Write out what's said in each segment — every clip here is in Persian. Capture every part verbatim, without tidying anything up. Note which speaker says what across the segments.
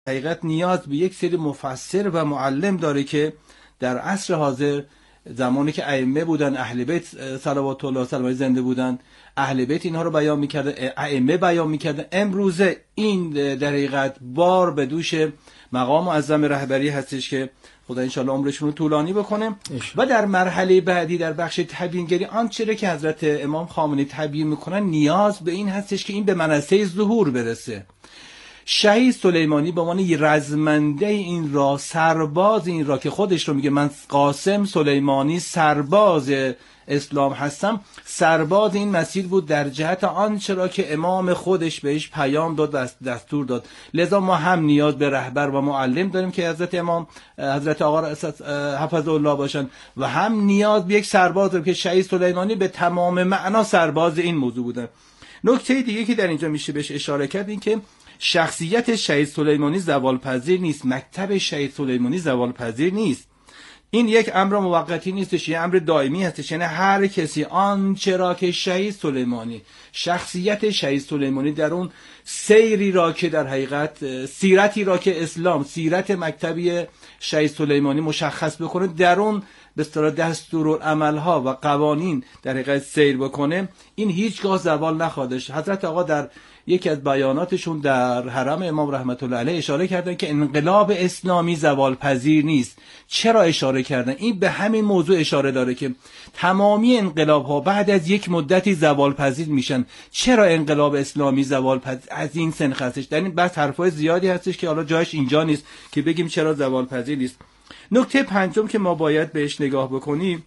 Speaker 1: حقیقت نیاز به یک سری مفسر و معلم داره که در عصر حاضر، زمانی که ائمه بودن، اهل بیت صلوات الله علیهم و زنده بودن، اهل بیت اینها رو بیان میکردن، ائمه بیان میکردن، امروزه این در حقیقت بار به دوش مقام معظم رهبری هستش که خدا انشاءالله عمرشون رو طولانی بکنه. و در مرحله بعدی در بخش تبیینگری آنچه که حضرت امام خامنه‌ای تبیین میکنن نیاز به این هستش که این به منصه ظهور برسه. شهید سلیمانی به عنوان رزمنده این را، سرباز این را که خودش رو میگه من قاسم سلیمانی سرباز اسلام هستم، سرباز این مسیر بود در جهت آنچه را که امام خودش بهش پیام داد و دستور داد. لذا ما هم نیاز به رهبر و معلم داریم که حضرت امام حضرت آقا حفظه الله باشن و هم نیاز به یک سرباز داریم که شهید سلیمانی به تمام معنا سرباز این موضوع بودن. نکته دیگه که در اینجا میشه بهش اشاره کرد این که شخصیت شهید سلیمانی زوال پذیر نیست، مکتب شهید سلیمانی زوال پذیر نیست. این یک امر موقتی نیستش، یک امر دائمی هستش. یعنی هر کسی آنچه را که شهید سلیمانی، شخصیت شهید سلیمانی در اون سیری را که در حقیقت سیرتی را که اسلام، سیرت مکتبی شهید سلیمانی مشخص بکنه، در اون به اصطلاح دستورالعمل‌ها و قوانین در حقیقت سیر بکنه، این هیچگاه زوال نخواهدش. حضرت آقا در یکی از بیاناتشون در حرم امام رحمت الله علیه اشاره کردن که انقلاب اسلامی زوال پذیر نیست. چرا اشاره کردن؟ این به همین موضوع اشاره داره که تمامی انقلاب ها بعد از یک مدتی زوال پذیر میشن. چرا انقلاب اسلامی زوال پذیر از این سنخ هستش؟ در این بحث حرفای زیادی هستش که حالا جایش اینجا نیست که بگیم چرا زوال پذیر نیست. نکته پنجم که ما باید بهش نگاه بکنیم،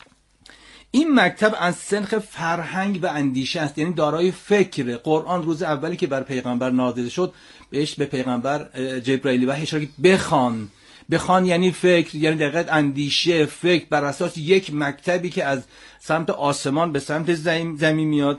Speaker 1: این مکتب از سنخ فرهنگ و اندیشه است، یعنی دارای فکر. قرآن روز اولی که بر پیغمبر نازل شد بهش به پیغمبر جبرائیل وحی اشاره کرد بخوان. بخوان یعنی فکر، یعنی دقیقاً اندیشه، فکر بر اساس یک مکتبی که از سمت آسمان به سمت زمین میاد.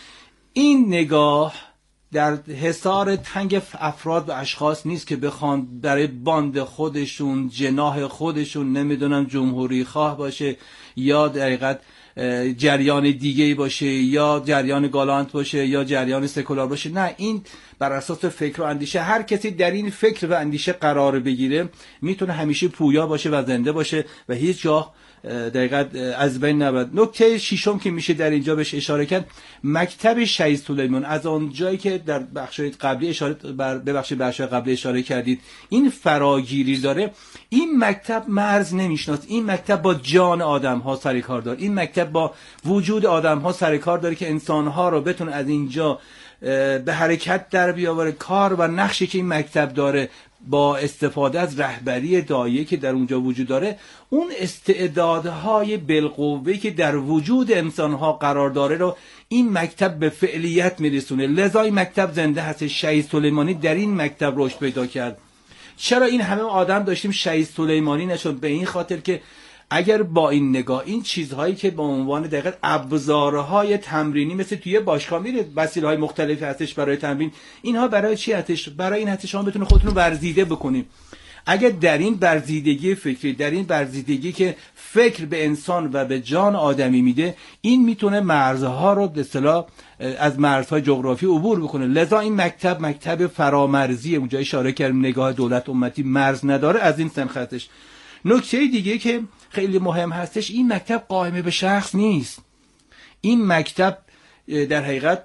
Speaker 1: این نگاه در حصار تنگ افراد و اشخاص نیست که بخوان برای باند خودشون، جناح خودشون، نمیدونم جمهوری خواه باشه یا در حقیقت جریان دیگه باشه یا جریان گالانت باشه یا جریان سکولار باشه. نه، این بر اساس فکر و اندیشه، هر کسی در این فکر و اندیشه قرار بگیره میتونه همیشه پویا باشه و زنده باشه و هیچ جا دقیقاً از بین نبرد. نکته ششم که میشه در اینجا بهش اشاره کرد، مکتب شهید سلیمان، از اون جایی که در بخش قبلی اشاره بر ببخشید بخش قبلی اشاره کردید این فراگیری داره، این مکتب مرز نمیشناسه. این مکتب با جان آدم ها سر کار داره، این مکتب با وجود آدم ها سر کار داره که انسان ها رو بتونه از اینجا به حرکت در بیاوره. کار و نقشی که این مکتب داره با استفاده از رهبری داعیه که در اونجا وجود داره، اون استعدادهای بالقوه که در وجود انسانها قرار داره رو این مکتب به فعلیت میرسونه. لذا این مکتب زنده هست. شهید سلیمانی در این مکتب رشد پیدا کرد. چرا این همه آدم داشتیم شهید سلیمانی نشد؟ به این خاطر که اگر با این نگاه، این چیزهایی که به عنوان دقیقاً ابزارهای تمرینی مثل توی باشگاه میره وسیله‌های مختلفی هستش برای تمرین، اینها برای چی هستش؟ برای این هستش شما بتونید خودتون رو ورزیده بکنید. اگر در این ورزیدگی فکری، در این ورزیدگی که فکر به انسان و به جان آدمی میده، این میتونه مرزها رو به اصطلاح از مرزهای جغرافی عبور بکنه. لذا این مکتب مکتب فرامرزی، اونجا اشاره کردم نگاه دولت امتی مرز نداره، از این سنخ هستش. نکته دیگه که خیلی مهم هستش، این مکتب قائم به شخص نیست. این مکتب در حقیقت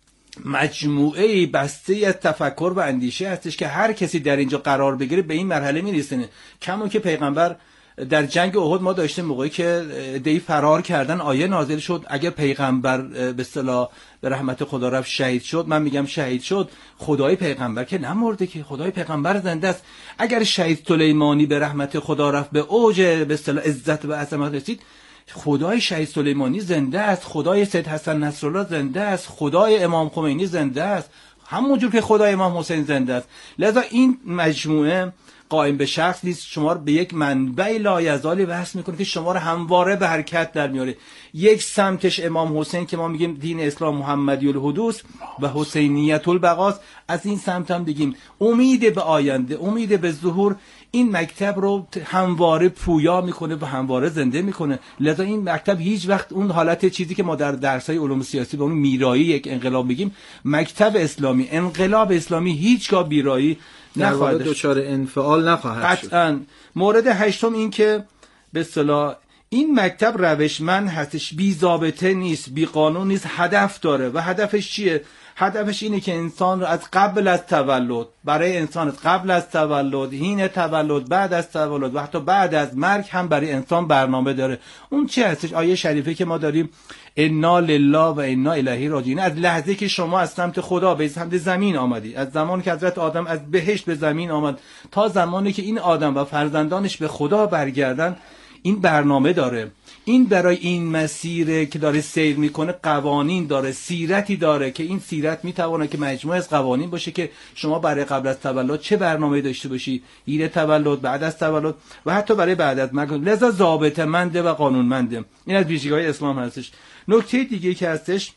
Speaker 1: مجموعه بسته از تفکر و اندیشه هستش که هر کسی در اینجا قرار بگیره به این مرحله میرسونه. کما که پیغمبر در جنگ احد ما داشتیم موقعی که دی فرار کردن، آیه نازل شد اگر پیغمبر به اصطلاح به رحمت خدا رفت شهید شد، من میگم شهید شد، خدای پیغمبر که نمرده، که خدای پیغمبر زنده است. اگر شهید سلیمانی به رحمت خدا رفت، به اوج به اصطلاح عزت و عظمت رسید، خدای شهید سلیمانی زنده است، خدای سید حسن نصرالله زنده است، خدای امام خمینی زنده است، همونجور که خدای امام حسین زنده است. لذا این مجموعه قائم به شخص نیست، شما رو به یک منبع لایزالی وصل میکنه که شما رو همواره به حرکت در میاره. یک سمتش امام حسین که ما میگیم دین اسلام محمدی الحدوث و حسینیت البقاست، از این سمت هم بگیم امید به آینده، امید به ظهور. این مکتب رو همواره پویا میکنه و همواره زنده میکنه. لذا این مکتب هیچ وقت اون حالت چیزی که ما در درسای علوم سیاسی به اون میرایی یک انقلاب میگیم، مکتب اسلامی، انقلاب اسلامی هیچگاه بیرایی
Speaker 2: نخواهد دچار انفعال نخواهد شد.
Speaker 1: قطعاً. مورد هشتم این که به اصطلاح این مکتب روشمند هستش، بی ضابطه نیست، بی قانون نیست، هدف داره. و هدفش چیه؟ هدفش اینه که انسان رو از قبل از تولد، برای انسان قبل از تولد، حین تولد، بعد از تولد و حتی بعد از مرگ هم برای انسان برنامه داره. اون چی هستش؟ آیه شریفه که ما داریم انا لله و انا الیه راجعون، از لحظه که شما از سمت خدا به سمت زمین آمدی، از زمانی که حضرت آدم از بهشت به زمین آمد تا زمانی که این آدم و فرزندانش به خدا برگردن، این برنامه داره. این برای این مسیر که داره سیر میکنه قوانین داره، سیرتی داره که این سیرت میتونه که مجموعه از قوانین باشه که شما برای قبل از تولد چه برنامه‌ای داشته باشی، حین تولد، بعد از تولد و حتی برای بعد از مرگ. لذا ضابطه‌منده و قانونمنده. این از ویژگی‌های اسلام هستش. نکته دیگه که هستش،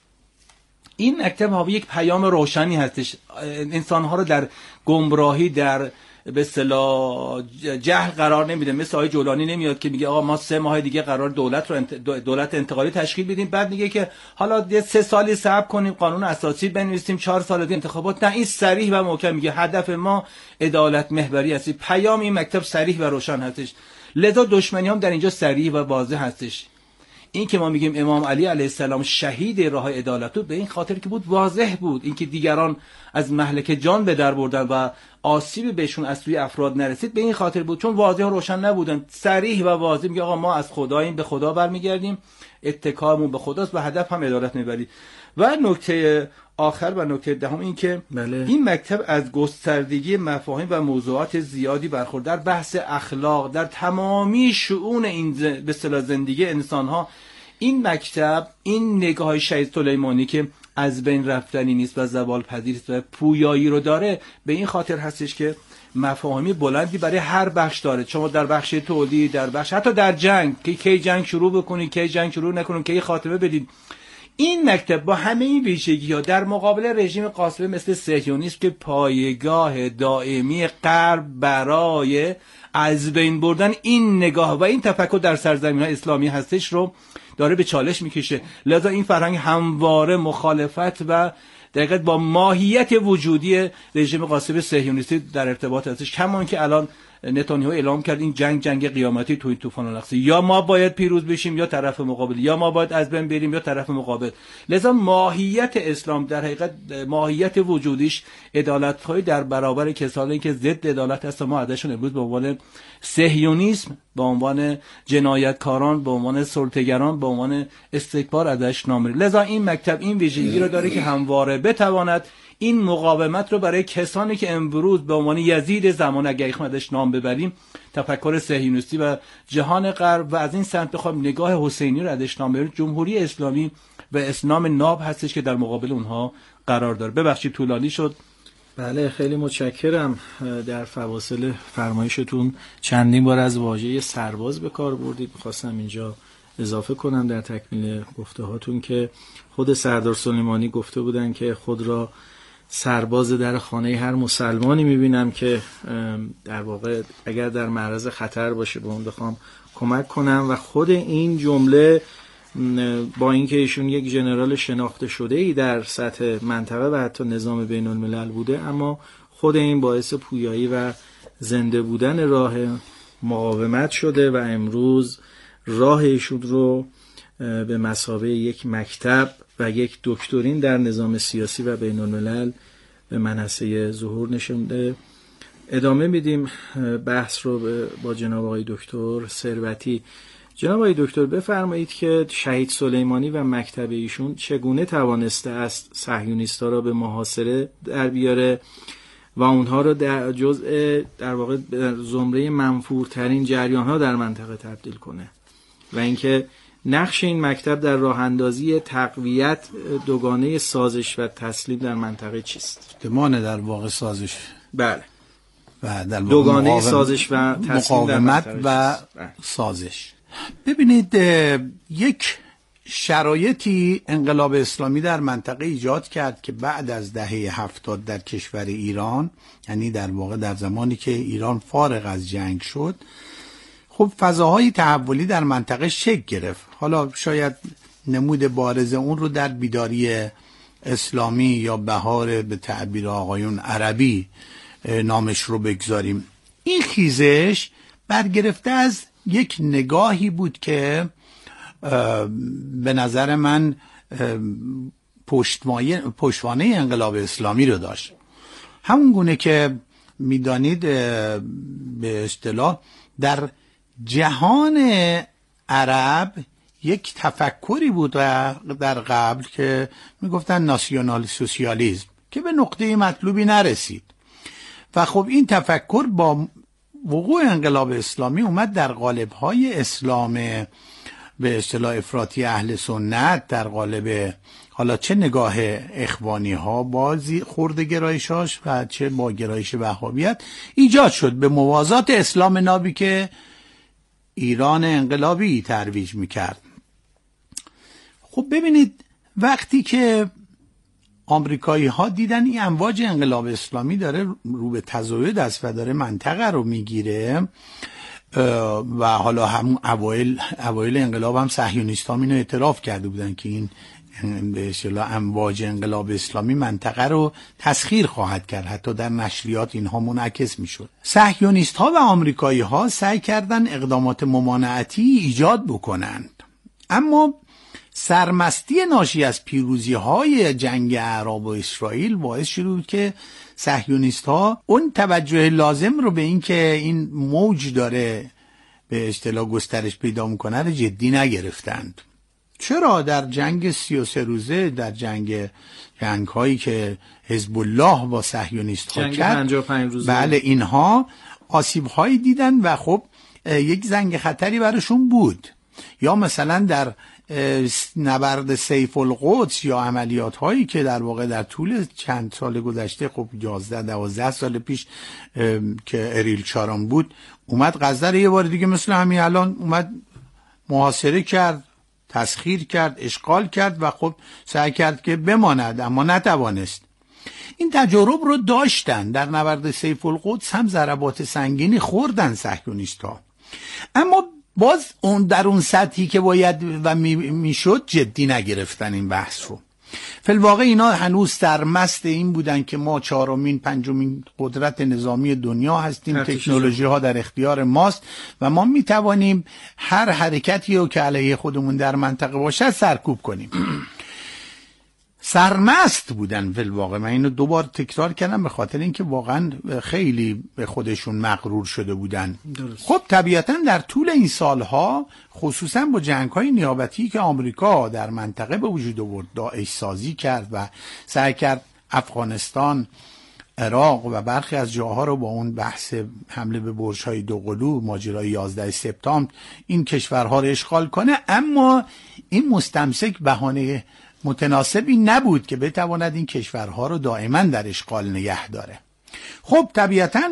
Speaker 1: این مکتب حاوی یک پیام روشنی هستش، انسان‌ها رو در گمراهی، در به اصطلاح جهل قرار نمیده. مثل آقای جولانی نمیاد که میگه آقا ما سه ماه دیگه قرار دولت رو انت... دولت انتقالی تشکیل بدیم، بعد میگه که حالا یه سه سالی صبر کنیم، قانون اساسی بنویسیم، چهار سال دیگه انتخابات. نه، این صریح و محکم میگه هدف ما عدالت محوری است. پیام این مکتب صریح و روشن هستش. لذا دشمنی هم در اینجا صریح و واضح هستش. این که ما میگیم امام علی علیه السلام شهید راه عدالت بود، به این خاطر که بود واضح بود. این که دیگران از مهلک جان به در بردن و آسیبی بهشون از سوی افراد نرسید، به این خاطر بود چون واضح و روشن نبودن. صریح و واضح میگه آقا ما از خداییم، به خدا برمیگردیم، اتکامون به خداست و هدف هم عدالت محوری. و نکته آخر و نکته دهم این که
Speaker 2: بله.
Speaker 1: این مکتب از گستردگی مفاهیم و موضوعات زیادی برخورد در بحث اخلاق، در تمامی شؤون این ز... به اصطلاح زندگی انسان‌ها. این مکتب این نگاه شهید سلیمانی که از بین رفتنی نیست و زوال پذیر است و پویایی رو داره، به این خاطر هستش که مفاهیمی بلندی برای هر بخش داره. شما در بخش تولید، در بخش حتی در جنگ، که کی جنگ شروع بکنید، کی جنگ شروع نکنید، کی خاتمه بدید. این مکتب با همه این ویژگی‌ها در مقابل رژیم قاسمی مثل صهیونیسم که پایگاه دائمی غرب برای از بین بردن این نگاه و این تفکر در سرزمین‌های اسلامی هستش رو داره به چالش میکشه. لذا این فرهنگ همواره مخالفت و دقیقاً با ماهیت وجودی رژیم قاسم صهیونیستی در ارتباط هستش. کما که الان نتانیاهو اعلام کرد این جنگ جنگ قیامتی توی طوفان الاقصی، یا ما باید پیروز بشیم یا طرف مقابل، یا ما باید از بین بریم یا طرف مقابل. لذا ماهیت اسلام در حقیقت ماهیت وجودیش عدالت‌خواهی در برابر کسانی که ضد عدالت هستن. ما ازشون امروز به عنوان صهیونیسم، به عنوان جنایتکاران، به عنوان سلطه‌گران، به عنوان استکبار ازش نام می‌بریم. لذا این مکتب این ویژگی رو داره که همواره بتواند این مقاومت رو برای کسانی که امروز به عنوان یزید زمان، اگه ازش نام ببریم، تفکر صهیونیستی و جهان غرب و از این سمت بخوام نگاه حسینی رو ازش نام ببریم، جمهوری اسلامی و اسلام ناب هستش که در مقابل اونها قرار داره. ببخشید طولانی شد.
Speaker 2: بله خیلی متشکرم. در فواصل فرمایشتون چندین بار از واژه سرباز به کار بردید. می‌خواستم اینجا اضافه کنم در تکمیل گفته‌هاتون که خود سردار سلیمانی گفته بودن که خود را سرباز در خانه هر مسلمانی میبینم که در واقع اگر در معرض خطر باشه به اون بخوام کمک کنم. و خود این جمله با اینکه ایشون یک ژنرال شناخته شده ای در سطح منطقه و حتی نظام بین الملل بوده، اما خود این باعث پویایی و زنده بودن راه مقاومت شده و امروز راه ایشون رو به مثابه یک مکتب و یک دکترین در نظام سیاسی و بین الملل به منصه ظهور نشونده. ادامه میدیم بحث رو با جناب آقای دکتر ثروتی. جناب آقای دکتر بفرمایید که شهید سلیمانی و مکتب ایشون چگونه توانسته است صهیونیست‌ها را به محاصره در بیاره و اونها را در جزء در واقع زمره منفورترین جریان‌ها در منطقه تبدیل کنه، و اینکه نقش این مکتب در راه اندازی تقویت دوگانه سازش و تسلیم در منطقه چیست؟
Speaker 3: احتمال در واقع سازش،
Speaker 2: بله،
Speaker 3: و در
Speaker 2: دوگانه مقاوم... سازش و تسلیم در
Speaker 3: منطقه و سازش. ببینید یک شرایطی انقلاب اسلامی در منطقه ایجاد کرد که بعد از دهه هفتاد در کشور ایران، یعنی در واقع در زمانی که ایران فارغ از جنگ شد، خب فضاهای تحولی در منطقه شکل گرفت. حالا شاید نمود بارز اون رو در بیداری اسلامی یا بهار به تعبیر آقایون عربی نامش رو بگذاریم. این خیزش برگرفته از یک نگاهی بود که به نظر من پشتوانه انقلاب اسلامی رو داشت. همون گونه که میدانید به اصطلاح در جهان عرب یک تفکری بود در قبل که میگفتن ناسیونال سوسیالیسم که به نقطه مطلوبی نرسید و خب این تفکر با وقوع انقلاب اسلامی اومد در قالب‌های اسلام به اصطلاح افراطی اهل سنت، در قالب حالا چه نگاه اخوانی ها بازی خورد گرایشاش و چه با گرایش وهابیت ایجاد شد به موازات اسلام نابی که ایران انقلابی ترویج میکرد. خب ببینید وقتی که آمریکایی ها دیدن این امواج انقلاب اسلامی داره رو به تزاید است و داره منطقه رو میگیره و حالا همون اوایل اوایل انقلاب هم صهیونیست‌ها اینو اعتراف کرده بودن که این به اصطلاح امواج انقلاب اسلامی منطقه رو تسخیر خواهد کرد، حتی در نشریات اینها منعکس میشد. صهیونیست‌ها و آمریکایی‌ها سعی کردن اقدامات ممانعتی ایجاد بکنند، اما سرمستی ناشی از پیروزی‌های جنگ اعراب و اسرائیل باعث شد که صهیونیست‌ها اون توجه لازم رو به این که این موج داره به اصطلاح گسترش پیدا میکنه رو جدی نگرفتند. چرا در جنگ سی و سه روزه، در جنگ جنگ هایی که حزب الله با صهیونیست‌ها کرد،
Speaker 2: پنجاه و پنج روزه،
Speaker 3: بله اینها آسیب هایی دیدن و خب یک زنگ خطری براشون بود. یا مثلا در نبرد سیف القدس یا عملیات هایی که در واقع در طول چند سال گذشته، خب یازده دوازده سال پیش که اریل شارون بود اومد غزه رو یه بار دیگه مثل همین الان اومد محاصره کرد، تسخیر کرد، اشغال کرد و خب سعی کرد که بماند اما نتوانست. این تجارب رو داشتن. در نبرد سیف القدس هم ضربات سنگینی خوردن صهیونیست‌ها، اما باز اون در اون سطحی که باید و میشد جدی نگرفتن این بحث رو. فی‌الواقع اینا هنوز سرمست این بودن که ما چهارمین پنجمین قدرت نظامی دنیا هستیم، تکنولوژی ها در اختیار ماست و ما میتوانیم هر حرکتی رو که علیه خودمون در منطقه باشه سرکوب کنیم. سرمست بودن فی‌الواقع. من اینو دوبار تکرار کردم به خاطر اینکه واقعا خیلی به خودشون مغرور شده بودن.
Speaker 2: درست.
Speaker 3: خب طبیعتا در طول این سالها خصوصا با جنگ‌های نیابتی که آمریکا در منطقه به وجود آورد، داعش سازی کرد و سعی کرد افغانستان، عراق و برخی از جاها رو با اون بحث حمله به برج‌های دوقلو، ماجرای یازده سپتامبر این کشورها رو اشغال کنه، اما این مستمسک بهانه متناسبی نبود که بتواند این کشورها رو دائما در اشغال نگه داره. خب طبیعتا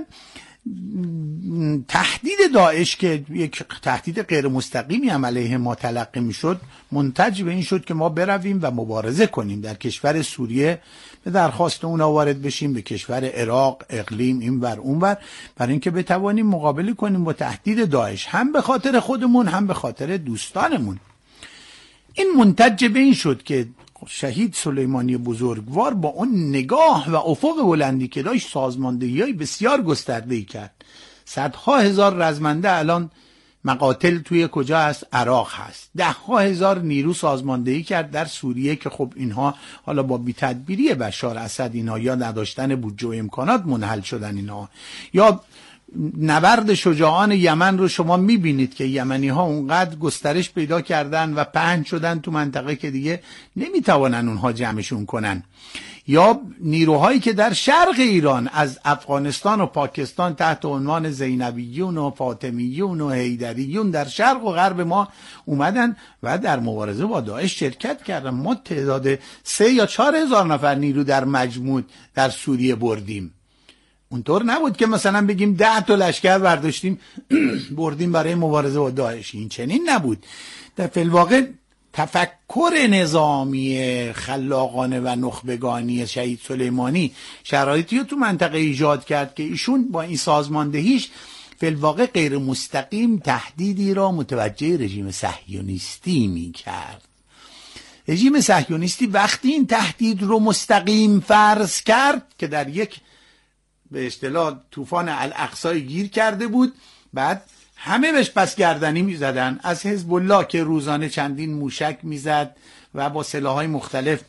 Speaker 3: تهدید داعش که یک تهدید غیر مستقیمی هم علیه ما تلقی میشد، منتج به این شد که ما برویم و مبارزه کنیم در کشور سوریه، به درخواست اون وارد بشیم به کشور عراق، اقلیم این ور اون ور، برای اینکه بتوانیم مقابله کنیم با تهدید داعش، هم به خاطر خودمون هم به خاطر دوستانمون. این منتج به این شد که شهید سلیمانی بزرگوار با اون نگاه و افق بلندی که داشت سازماندهی‌های بسیار گسترده‌ای کرد. صدها هزار رزمنده الان مقاتل توی کجا هست؟ عراق هست. ده ها هزار نیرو سازماندهی کرد در سوریه که خب اینها حالا با بی‌تدبیری بشار اسد اینها یا نداشتن بودجه و امکانات منحل شدن اینها، یا نبرد شجاعان یمن رو شما میبینید که یمنی ها اونقدر گسترش پیدا کردن و پهن شدن تو منطقه که دیگه نمیتوانن اونها جمعشون کنن، یا نیروهایی که در شرق ایران از افغانستان و پاکستان تحت عنوان زینبیون و فاطمیون و حیدریون در شرق و غرب ما اومدن و در مبارزه با داعش شرکت کردن. ما تعداد سه یا چهار هزار نفر نیرو در مجموع در سوریه بردیم. اونطور نبود که مثلا بگیم ده تا لشکر برداشتیم بردیم برای مبارزه با داعش. این چنین نبود. در فی‌الواقع تفکر نظامی خلاقانه و نخبگانی شهید سلیمانی شرایطی رو تو منطقه ایجاد کرد که ایشون با این سازماندهیش فی‌الواقع غیر مستقیم تهدیدی را متوجه رژیم صهیونیستی می کرد. رژیم صهیونیستی وقتی این تهدید رو مستقیم فرض کرد که در یک به اصطلاح طوفان الاقصی گیر کرده بود. بعد همه بهش پس گردنی میزدن، از حزب الله که روزانه چندین موشک میزد و با سلاح‌های مختلف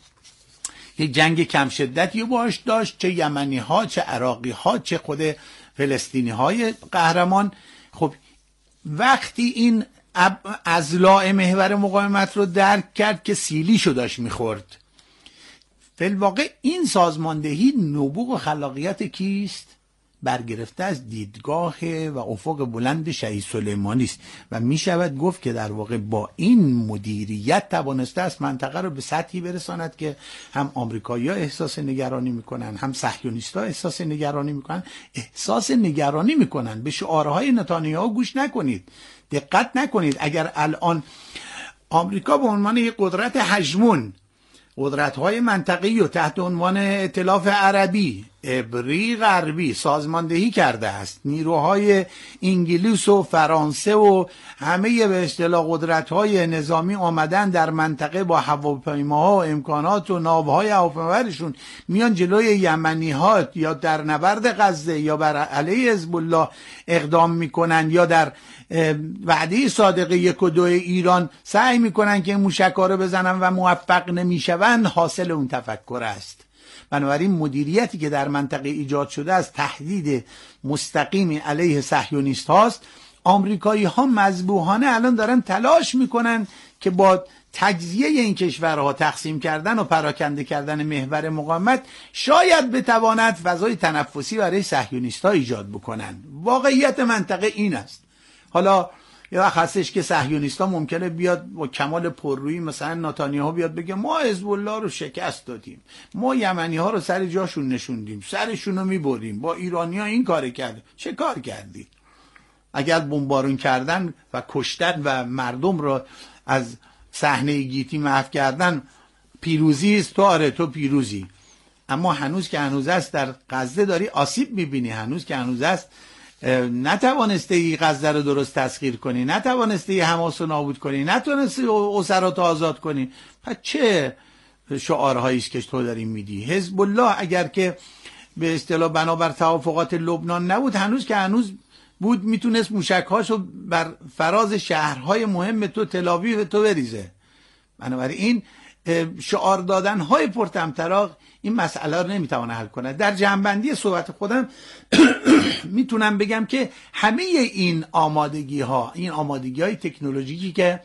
Speaker 3: یک جنگ کم شدتی باش داشت، چه یمنی ها چه عراقی ها چه خود فلسطینی های قهرمان. خب وقتی این اضلاع محور مقاومت رو درک کرد که سیلیشو داشت میخورد، فی‌الواقع این سازماندهی نبوغ و خلاقیت کیست؟ برگرفته از دیدگاه و افق بلند شهید سلیمانی است و می شود گفت که در واقع با این مدیریت توانسته است منطقه رو به سطحی برساند که هم آمریکایی‌ها احساس نگرانی میکنن، هم صهیونیست‌ها احساس نگرانی میکنن. احساس نگرانی میکنن. به شعارهای نتانیاهو گوش نکنید، دقت نکنید. اگر الان آمریکا به عنوان یک قدرت هژمون قدرت‌های منطقه‌ای و تحت عنوان ائتلاف عربی، عبری، غربی سازماندهی کرده است، نیروهای انگلیس و فرانسه و همه به اصطلاح قدرت‌های نظامی آمدن در منطقه با هواپیماها و امکانات و ناوهای هواپیمابرشون میان جلوی یمنی‌ها یا در نبرد غزه یا بر علیه حزب الله اقدام میکنن یا در وعده صادقه یک و دو ایران سعی میکنن که موشک‌ها رو بزنن و موفق نمیشون. حاصل اون تفکر است. بنابراین مدیریتی که در منطقه ایجاد شده از تهدید مستقیمی علیه صهیونیست هاست. آمریکایی ها مذبوحانه الان دارن تلاش میکنن که با تجزیه این کشورها، تقسیم کردن و پراکنده کردن محور مقاومت، شاید بتواند فضای تنفسی برای صهیونیست ها ایجاد بکنن. واقعیت منطقه این است. حالا یه وقت هستش که صهیونیست‌ها ممکنه بیاد با کمال پررویی مثلا نتانیاهو بیاد بگه ما حزب الله رو شکست دادیم، ما یمنی‌ها رو سر جاشون نشوندیم، سرشون رو می‌بریم، با ایرانی‌ها این کار کردیم. چه کار کردی؟ اگر بمبارون کردن و کشتن و مردم رو از صحنه گیتی محو کردن پیروزی است، تو آره تو پیروزی. اما هنوز که هنوز است در غزه داری آسیب می‌بینی، هنوز که هنوز است نتوانسته ای غزه رو درست تسخیر کنی، نتوانسته ای حماس رو نابود کنی، نتوانسته اسرات آزاد کنی. پس چه شعارهایی است که تو داری میدی؟ حزب الله اگر که به اصطلاح بنابر توافقات لبنان نبود، هنوز که هنوز بود میتونست موشک‌هاشو بر فراز شهرهای مهم تو تل‌آویو تو بریزه. بنابراین شعار دادن های پرطمطراق این مسئله رو نمیتونه حل کنه. در جنبندی صحبت خودم میتونم بگم که همه این آمادگی ها، این آمادگی های تکنولوژیکی که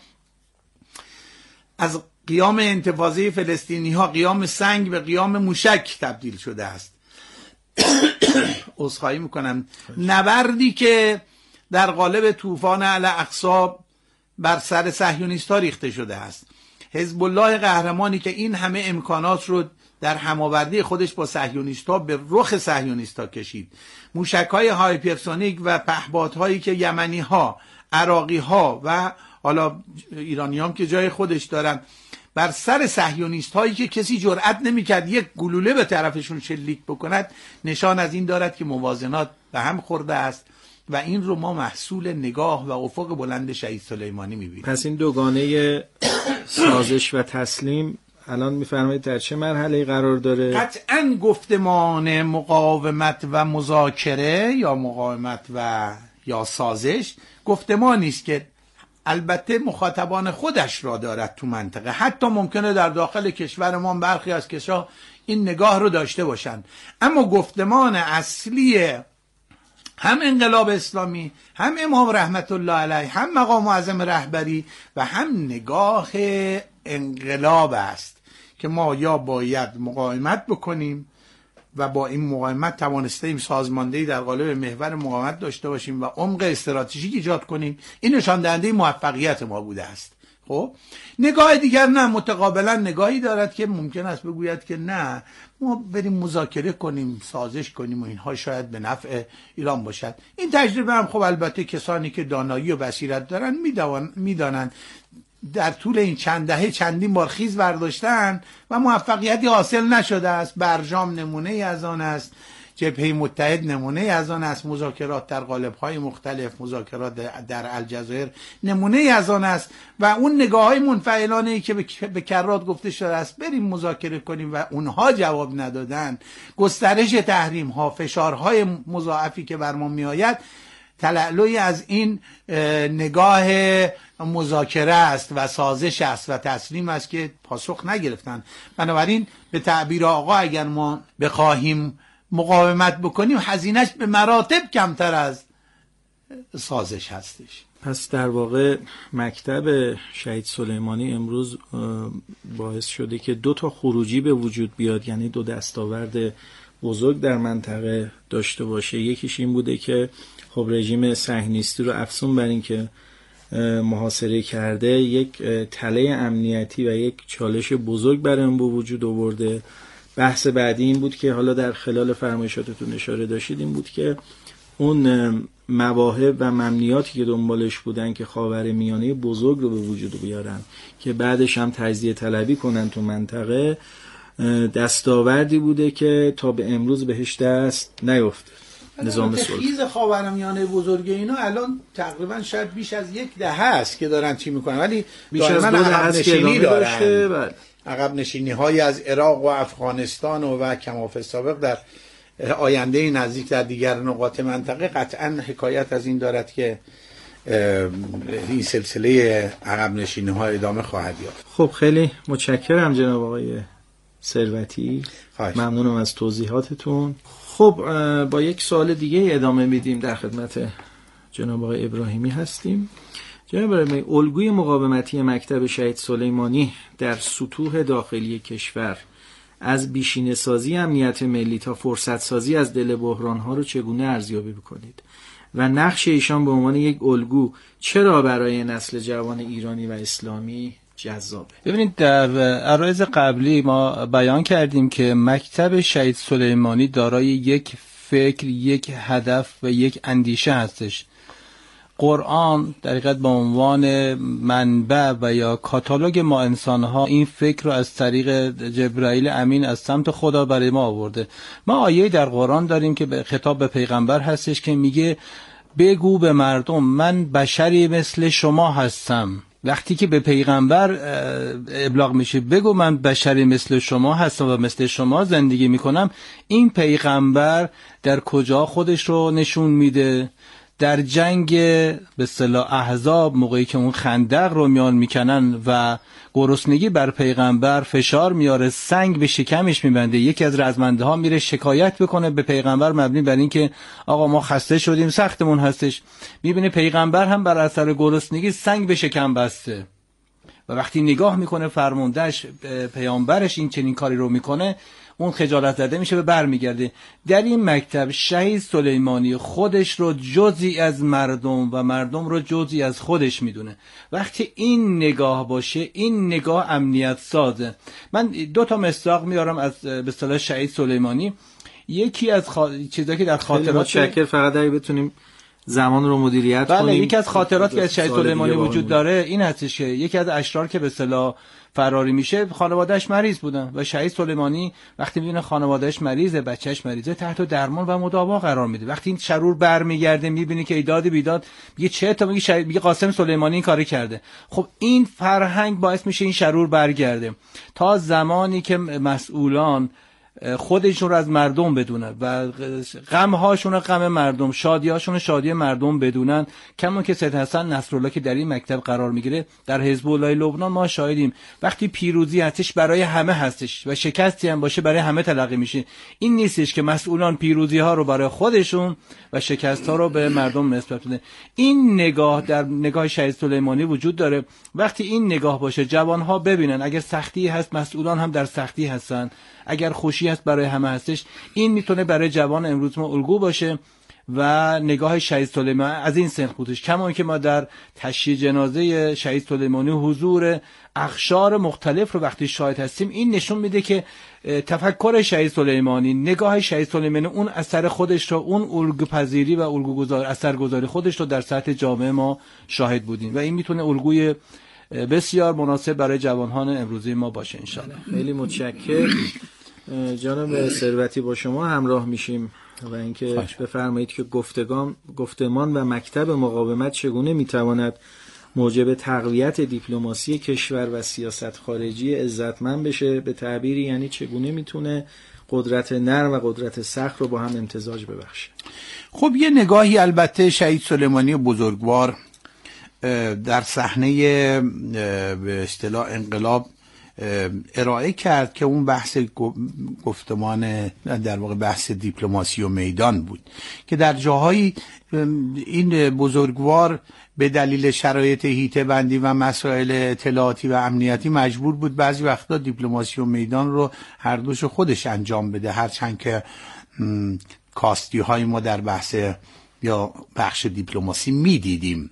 Speaker 3: از قیام انتفاضه فلسطینی ها، قیام سنگ به قیام موشک تبدیل شده است. عذرخواهی میکنم. نبردی که در قالب طوفان الاقصی بر سر صهیونیست‌ها ریخته شده است. حزب الله قهرمانی که این همه امکانات رو در هماوردی خودش با صهیونیست‌ها به رخ صهیونیست‌ها کشید. موشک‌های هایپرسونیک و پهپادهایی که یمنی‌ها، عراقی‌ها و حالا ایرانی‌ها که جای خودش دارن بر سر صهیونیست‌هایی که کسی جرئت نمی‌کرد یک گلوله به طرفشون شلیک بکند، نشان از این دارد که موازنات به هم خورده است و این رو ما محصول نگاه و افق بلند شهید سلیمانی می‌بینیم.
Speaker 2: پس این دوگانه سازش و تسلیم الان میفرمایید در چه مرحله قرار داره؟
Speaker 3: قطعاً گفتمان مقاومت و مذاکره یا مقاومت و یا سازش گفتمانی است که البته مخاطبان خودش را دارد تو منطقه. حتی ممکنه در داخل کشور ما برخی از کشورها این نگاه رو داشته باشند، اما گفتمان اصلی هم انقلاب اسلامی، هم امام رحمت الله علیه، هم مقام معظم رهبری و هم نگاه انقلاب است که ما یا باید مقاومت بکنیم و با این مقاومت توانسته ایم سازماندهی در قالب محور مقاومت داشته باشیم و عمق استراتژیک ایجاد کنیم. این نشان دهنده موفقیت ما بوده است. خب نگاه دیگر نه، متقابلا نگاهی دارد که ممکن است بگوید که نه، ما بریم مذاکره کنیم، سازش کنیم و اینها شاید به نفع ایران باشد. این تجربه هم خب البته کسانی که دانایی و بصیرت دارن میدانند در طول این چند دهه چندین بار خیز برداشتن و موفقیتی حاصل نشده است. برجام نمونه ای از آن است جبهه متحد نمونه از آن است، مذاکرات در قالب‌های مختلف، مذاکرات در الجزایر نمونه از آن است و اون نگاه‌های منفعلانه‌ای که به کرات گفته شده است بریم مذاکره کنیم و اونها جواب ندادن، گسترش تحریم‌ها، فشارهای مضاعفی که بر ما میآید تلألؤی از این نگاه مذاکره است و سازش است و تسلیم است که پاسخ نگرفتن. بنابراین به تعبیر آقا اگر ما بخواهیم مقاومت بکنیم هزینه‌اش به مراتب کمتر از سازش هستش.
Speaker 2: پس در واقع مکتب شهید سلیمانی امروز باعث شده که دو تا خروجی به وجود بیاد، یعنی دو دستاورد بزرگ در منطقه داشته باشه. یکیش این بوده که خب رژیم صهیونیستی رو افسون بر این که محاصره کرده، یک تله امنیتی و یک چالش بزرگ برای اون به وجود آورده. بحث بعدی این بود که حالا در خلال فرمایشاتتون اشاره داشتید، این بود که اون مواهب و ممنوعاتی که دنبالش بودن که خاورمیانه بزرگ رو به وجود بیارن که بعدش هم تجزیه طلبی کنن تو منطقه، دستاوردی بوده که تا به امروز بهش دست نیفته. نظام صلح
Speaker 3: خیز خاورمیانه بزرگ اینا الان تقریبا شاید بیش از یک دهه است که دارن چی میکنن، ولی
Speaker 2: بیش از دو دهه است که ادامه داشته.
Speaker 3: عقب نشینی های از عراق و افغانستان و, و کماف سابق در آینده نزدیک در دیگر نقاط منطقه قطعا حکایت از این دارد که این سلسله عقب نشینی ها ادامه خواهد یافت.
Speaker 2: خب خیلی متشکرم جناب آقای ثروتی،
Speaker 3: خواهش.
Speaker 2: ممنونم از توضیحاتتون. خب با یک سوال دیگه ادامه میدیم. در خدمت جناب آقای ابراهیمی هستیم. جناب ابراهیمی، الگوی مقاومتی مکتب شهید سلیمانی در سطوح داخلی کشور از بیشینه سازی امنیت ملی تا فرصت سازی از دل بحران ها رو چگونه ارزیابی بکنید و نقش ایشان به عنوان یک الگو چرا برای نسل جوان ایرانی و اسلامی جذابه؟
Speaker 1: ببینید در عرایض قبلی ما بیان کردیم که مکتب شهید سلیمانی دارای یک فکر، یک هدف و یک اندیشه هستش. قرآن در حقیقت به عنوان منبع و یا کاتالوگ ما انسان‌ها این فکر رو از طریق جبرائیل امین از سمت خدا برای ما آورده. ما آیه در قرآن داریم که به خطاب به پیغمبر هستش که میگه بگو به مردم من بشری مثل شما هستم. وقتی که به پیغمبر ابلاغ میشه بگو من بشری مثل شما هستم و مثل شما زندگی میکنم، این پیغمبر در کجا خودش رو نشون میده؟ در جنگ به اصطلاح احزاب، موقعی که اون خندق رو میان میکنن و گرسنگی بر پیغمبر فشار میاره، سنگ به شکمش میبنده، یکی از رزمنده ها میره شکایت بکنه به پیغمبر مبنی بر این که آقا ما خسته شدیم، سختمون هستش. میبینه پیغمبر هم بر اثر گرسنگی سنگ به شکم بسته و وقتی نگاه میکنه فرماندهش پیامبرش این چنین کاری رو میکنه، اون خجالت زده میشه و برمیگرده. در این مکتب شهید سلیمانی خودش رو جزئی از مردم و مردم رو جزئی از خودش میدونه. وقتی این نگاه باشه، این نگاه امنیت سازه. من دو تا مصداق میارم از به اصطلاح شهید سلیمانی. یکی از خا... چیزایی که در خاطرات
Speaker 2: متشکر، فقط اگه بتونیم زمان رو مدیریت
Speaker 1: بله،
Speaker 2: کنیم.
Speaker 1: یکی از خاطراتی که از شهید سلیمانی وجود داره این هستش که یکی از اشرار که به اصطلاح فراری میشه خانواده‌اش مریض بودن و شهید سلیمانی وقتی میبینه خانواده‌اش مریضه، بچه‌اش مریضه، تحت درمان و مداوا قرار میده. وقتی این شرور برمیگرده میبینه که ایداد بیداد، میگه چه تا میگه شهید، میگه قاسم سلیمانی این کاری کرده. خب این فرهنگ باعث میشه این شرور برگرده تا زمانی که مسئولان خودشون رو از مردم بدونن و غم هاشون رو غم مردم، شادی هاشون رو شادی مردم بدونن. کما که سید حسن نصرالله که در این مکتب قرار میگیره در حزب الله لبنان ما شاهدیم وقتی پیروزی هستش برای همه هستش و شکستی هم باشه برای همه تلقی میشه. این نیستش که مسئولان پیروزی ها رو برای خودشون و شکست ها رو به مردم نسبت بدن. این نگاه در نگاه شهید سلیمانی وجود داره. وقتی این نگاه باشه جوان ها ببینن اگر سختی هست مسئولان هم در سختی هستن، اگر خوشی هست برای همه هستش. این میتونه برای جوان امروز ما الگو باشه و نگاه شهید سلیمانی از این سنخ بودش. کما که ما در تشییع جنازه شهید سلیمانی حضور اقشار مختلف رو وقتی شاهد هستیم، این نشون میده که تفکر شهید سلیمانی، نگاه شهید سلیمانی، اون اثر خودش رو، اون الگو پذیری و الگو گذار اثرگذاری خودش رو در سطح جامعه ما شاهد بودیم و این میتونه الگوی بسیار مناسب برای جوانان امروزی ما باشه انشاءالله.
Speaker 2: خیلی متشکرم. جناب ثروتی با شما همراه میشیم و اینکه بفرمایید که گفتگان گفتمان و مکتب مقاومت چگونه میتواند موجب تقویت دیپلماسی کشور و سیاست خارجی عزتمند بشه، به تعبیری یعنی چگونه میتونه قدرت نرم و قدرت سخت رو با هم امتزاج ببخشه.
Speaker 3: خب یه نگاهی البته شهید سلیمانی بزرگوار در صحنه به اصطلاح انقلاب ارائه کرد که اون بحث گفتمان در واقع بحث دیپلماسی و میدان بود که در جاهایی این بزرگوار به دلیل شرایط هیته بندی و مسائل اطلاعاتی و امنیتی مجبور بود بعضی وقتا دیپلماسی و میدان رو هر دوش خودش انجام بده، هرچند که کاستی های ما در بحث یا بخش دیپلماسی میدیدیم.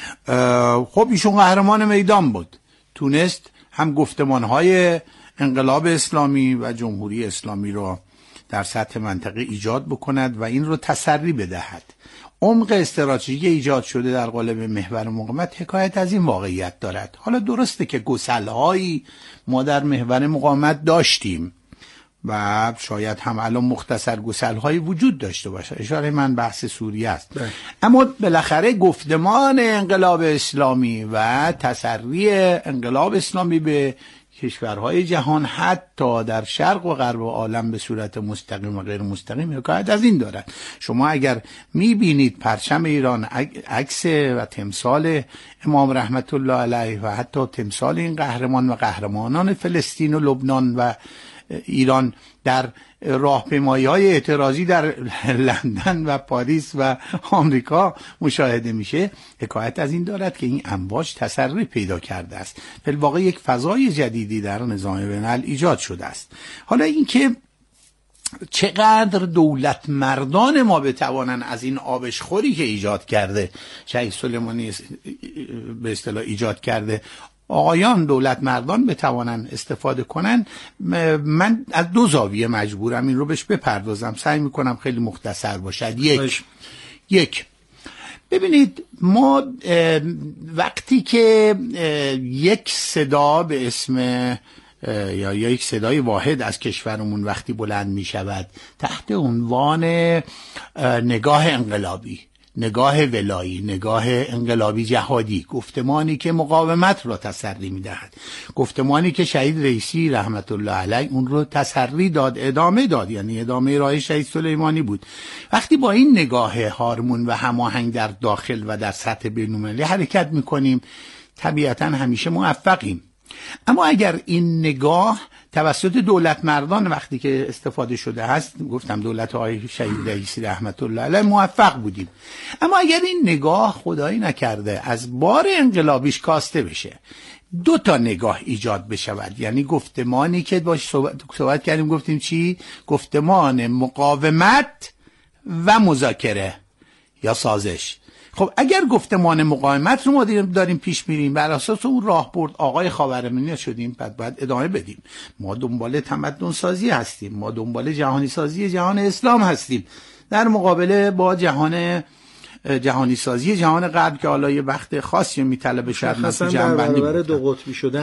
Speaker 3: خب ایشون قهرمان میدان بود، تونست هم گفتمان‌های انقلاب اسلامی و جمهوری اسلامی رو در سطح منطقه ایجاد بکند و این رو تسری بدهد. عمق استراتژیک ایجاد شده در قالب محور مقاومت حکایت از این واقعیت دارد. حالا درسته که گسل‌هایی ما در محور مقاومت داشتیم و شاید هم الان مختصر گسل‌هایی وجود داشته باشه، اشاره من بحث سوریه است، ده. اما بالاخره گفتمان انقلاب اسلامی و تسری انقلاب اسلامی به کشورهای جهان حتی در شرق و غرب عالم به صورت مستقیم و غیر مستقیم حکایت از این دارد. شما اگر میبینید پرچم ایران، عکس و تمثال امام رحمت الله علیه و حتی تمثال این قهرمان و قهرمانان فلسطین و لبنان و ایران در راهپیمایی‌های اعتراضی در لندن و پاریس و آمریکا مشاهده میشه، حکایت از این دارد که این امواج تسری پیدا کرده است. در واقع یک فضای جدیدی در نظام بین‌الملل ایجاد شده است. حالا اینکه چقدر دولت مردان ما بتوانند از این آبشخوری که ایجاد کرده شهید سلیمانی به اصطلاح ایجاد کرده آقایان دولت مردان بتوانن استفاده کنن، من از دو زاویه مجبورم این رو بهش بپردازم، سعی میکنم خیلی مختصر باشد. یک یک ببینید، ما وقتی که یک صدا به اسم یا یک صدای واحد از کشورمون وقتی بلند میشود تحت عنوان نگاه انقلابی، نگاه ولایی، نگاه انقلابی جهادی، گفتمانی که مقاومت را تسری میدهد، گفتمانی که شهید رئیسی رحمت الله علیه اون رو تسری داد، ادامه داد، یعنی ادامه راه شهید سلیمانی بود. وقتی با این نگاه هارمون و هماهنگ در داخل و در سطح بین‌المللی حرکت میکنیم طبیعتا همیشه موفقیم. اما اگر این نگاه توسط دولت مردان وقتی که استفاده شده هست، گفتم دولت های شهید رئیسی رحمت الله علیه موفق بودیم، اما اگر این نگاه خدایی نکرده از بار انقلابیش کاسته بشه، دو تا نگاه ایجاد بشود، یعنی گفتمانی که باش صحبت, صحبت کردیم، گفتیم چی؟ گفتمان مقاومت و مذاکره یا سازش. خب اگر گفتمان مقاومت رو ما داریم پیش میریم، بر اساس اون راهبرد آقای خاورمیانه شدیم، بعد باید ادامه بدیم. ما دنبال تمدن سازی هستیم، ما دنبال جهانی سازی جهان اسلام هستیم، در مقابله با جهان جهانی سازی جهان غرب که حالا یه وقت خاصی میطلبه، شاید
Speaker 2: مثلا در برابر دو قطبی شدن.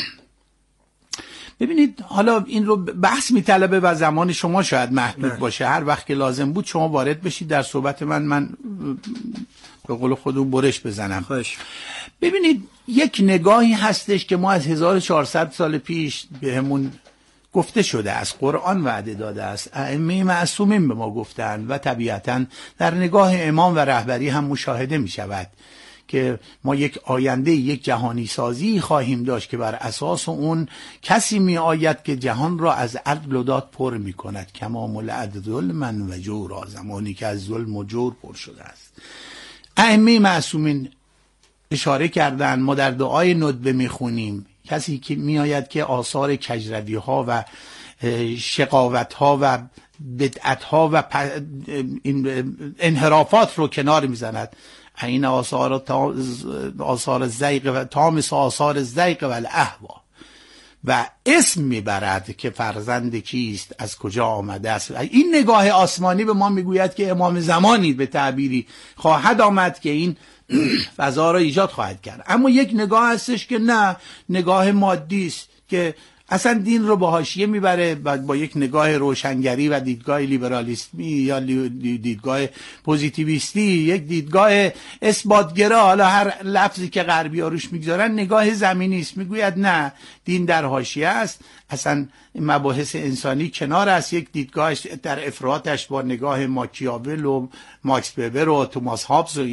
Speaker 3: ببینید حالا این رو بحث میطلبه و زمان شما شاید محدود نه. باشه، هر وقت که لازم بود شما وارد بشید در صحبت من، من به قول خودمون برش بزنم. خوش. ببینید یک نگاهی هستش که ما از هزار و چهارصد سال پیش بهمون گفته شده، از قرآن وعده داده است، ائمه معصومین به ما گفتند و طبیعتا در نگاه امام و رهبری هم مشاهده می شود که ما یک آینده، یک جهانی سازی خواهیم داشت که بر اساس اون کسی می آید که جهان را از عدل و داد پر می کند، کما ملعد ظلمن و جورا، زمانی که از ظلم و جور پر شده است. ائمه معصومین اشاره کردن، ما در دعای ندبه می خونیم، کسی که می آید که آثار کجروی ها و شقاوت ها و بدعت ها و این انحرافات رو کنار می زند. این آثار آثار زیغ و تامس آثار زیغ و الاهوا، و اسم میبرد که فرزند کیست، از کجا آمده است. این نگاه آسمانی به ما میگوید که امام زمانی به تعبیری خواهد آمد که این فضا را ایجاد خواهد کرد. اما یک نگاه هستش که نه، نگاه مادی است که اصلا دین رو به حاشیه میبره و با یک نگاه روشنگری و دیدگاه لیبرالیسمی یا دیدگاه پوزیتیویستی، یک دیدگاه اثباتگرا، حالا هر لفظی که غربی‌ها روش میگذارن، نگاه زمینی است. میگوید نه، دین در حاشیه است، اصلا مباحث انسانی کنار است. یک دیدگاهش در افراطش با نگاه ماکیاول و ماکس وبر و توماس هابز و